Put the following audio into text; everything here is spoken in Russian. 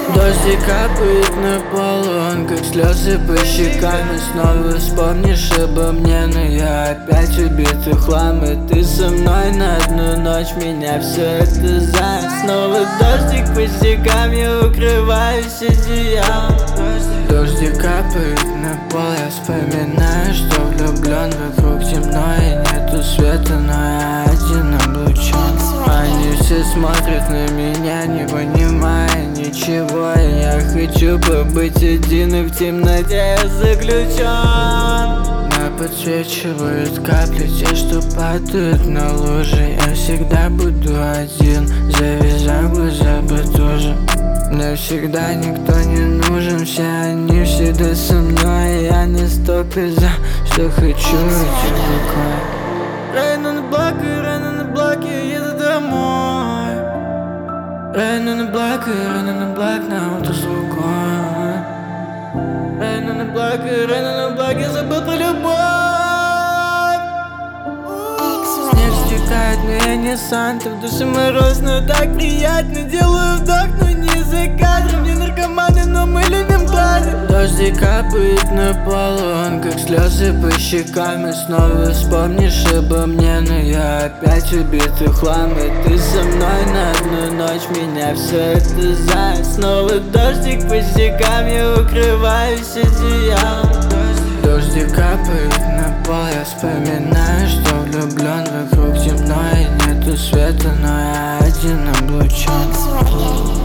Дождик капает на пол, он как слезы по щекам. И снова вспомнишь обо мне, но я опять убит в хлам. И ты со мной на одну ночь, меня все это за. Снова дождик по щекам, я укрываюсь одеялом. Дождик капает на пол, я вспоминаю, что влюблен. Вокруг темно и нету света, но я один облучен. Они все смотрят на меня, не понимая ничего. Я хочу побыть один, и в темноте я заключен. Но подсвечивают капли, те, что падают на лужи. Я всегда буду один, завязав глаза бы тоже. Навсегда никто не нужен, все они всегда со мной. Я настолько за, что хочу идти рукой. Рано на блоке, еду домой. Рано на блок, на утро с рукой. Рано на блоке, забыл про любовь. Снег стекает, но я не Санта. В душе мороз, но так приятно. Делаю вдох, но не за кадром. Не наркоманы, но мы любим планы. Дождик капает на пол, он как слезы по щекам. И снова вспомнишь обо мне, но я опять убит в хлам. И ты со мной на одну ночь, меня все это за. Снова дождик по щекам, я укрываюсь одеялом. Дождик капает на пол, я вспоминаю, что влюблен. Вокруг темно и нету света, но я один облучен.